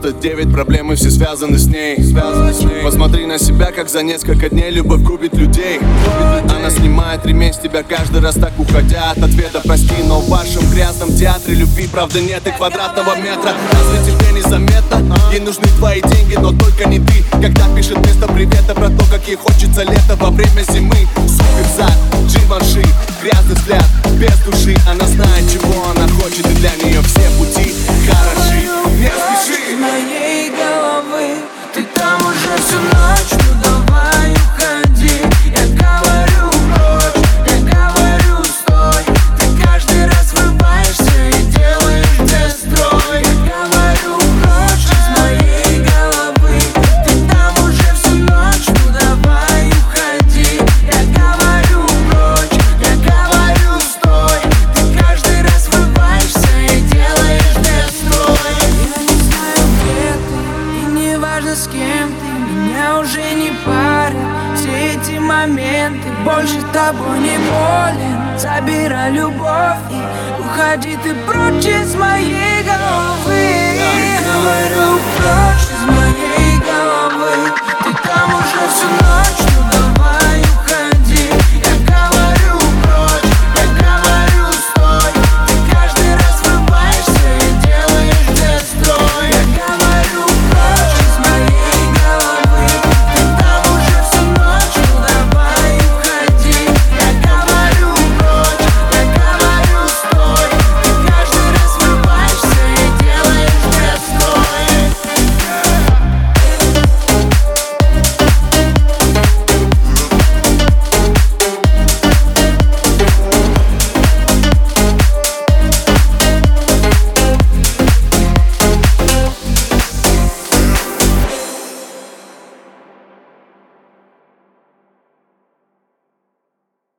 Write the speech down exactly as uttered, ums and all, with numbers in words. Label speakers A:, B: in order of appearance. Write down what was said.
A: девяносто девять проблемы все связаны с ней. Посмотри на себя, как за несколько дней любовь губит людей. Она снимает ремень с тебя каждый раз так уходя от ответа. Прости, но в вашем грязном театре любви правда нет и квадратного метра. Разве тебе незаметно? Ей нужны твои деньги, но только не ты. Когда пишет вместо привета про то, как ей хочется лето во время зимы. Супер зад, Givenchy, грязный взгляд, без души. Она знает, чего она хочет, и для нее все пути хороши. Не спеши.
B: Из моей головы ты там уже всю ночь, ну давай уходи. Я говорю прочь, я говорю стой. Ты каждый раз врубаешься и делаешь дестрой. Я говорю прочь из моей головы ты там уже всю ночь, ну давай уходи. Я говорю прочь, я говорю стой. Ты каждый раз врубаешься и делаешь дестрой. Я не знаю, где ты, и не важно, с кем ты, меня уже не парят все эти моменты. Больше тобой не болен, забирай любовь и уходи ты прочь из моей головы. Я говорю прочь из моей головы ты там уже всю ночь, ну